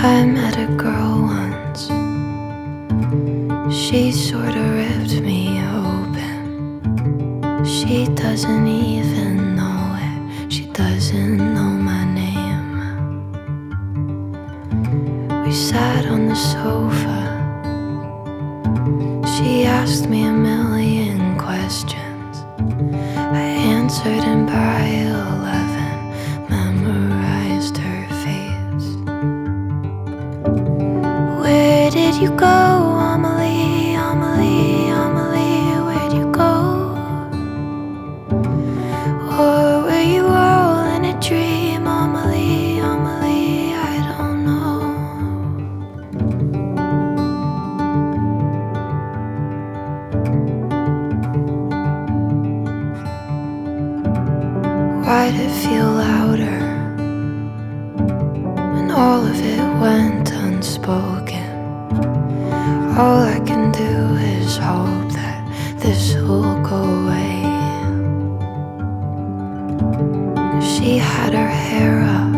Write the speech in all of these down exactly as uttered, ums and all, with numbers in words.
I met a girl once. She sorta ripped me open. She doesn't even know it. She doesn't know my name. We sat on the sofa. She asked me a million questions. I answered, and by eleven memorized her face. Where did you go, Amelie, Amelie, Amelie? Where'd you go? Or were you all in a dream, Amelie, Amelie? I don't know. Why'd it feel louder when all of it went unspoken? All I can do is hope that this will go away. She had her hair up.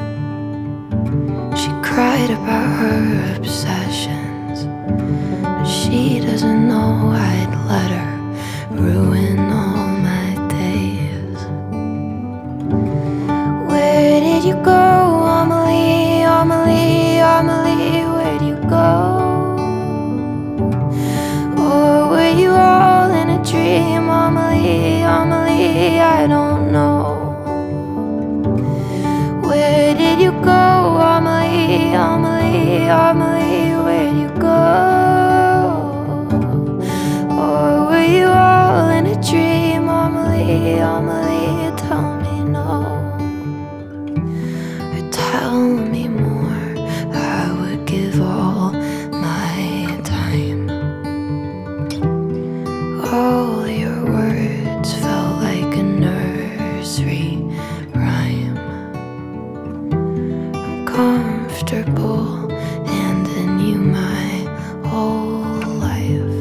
She cried about her obsessions, but she doesn't know I'd let her ruin all my days. Where did you go, Amelie, Amelie, Amelie? Where'd you go? Or were you all in a dream, Amelie, Amelie? I don't know. Where did you go, Amelie, Amelie, Amelie? Where'd you go? Or were you all in a dream, Amelie, Amelie? Tell me no, or tell me more. I would give all my time. All your words felt like a nursery rhyme. I'm comfortable handing you my whole life,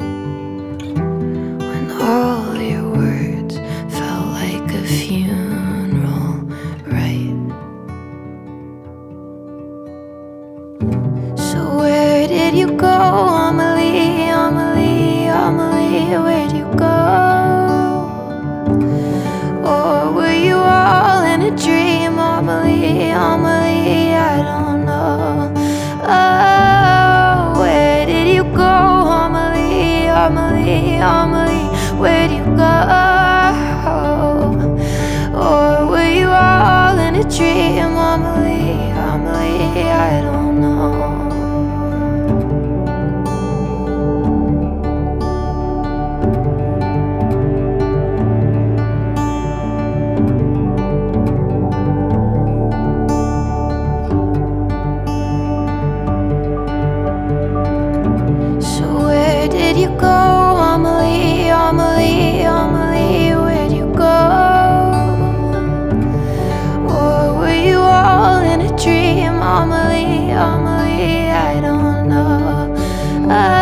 when all your words felt like a funeral rite. So where did you go, Amelie, Amelie, Amelie? Where'd you go? Or were you all in a dream, Amelie, Amelie? I don't know. Oh, where did you go, Amelie, Amelie, Amelie? Where'd you go? Or were you all in a dream, Amelie, Amelie? I don't know. Where'd you go, Amelie, Amelie, Amelie? Where'd you go? Or were you all in a dream, Amelie, Amelie? I don't know. I